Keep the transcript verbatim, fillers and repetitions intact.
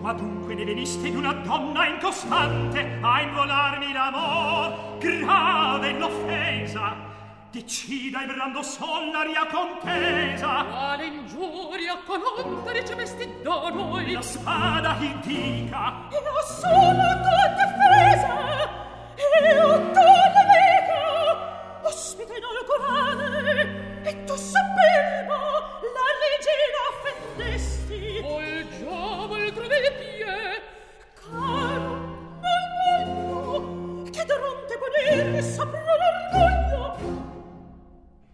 ma dunque ne veniste d'una donna incostante a involarmi l'amor, grave l'offesa. Decida il brando sol la ria contesa. Quale ingiuria con onta ricevesti da noi? La spada indica e la sola tua difesa.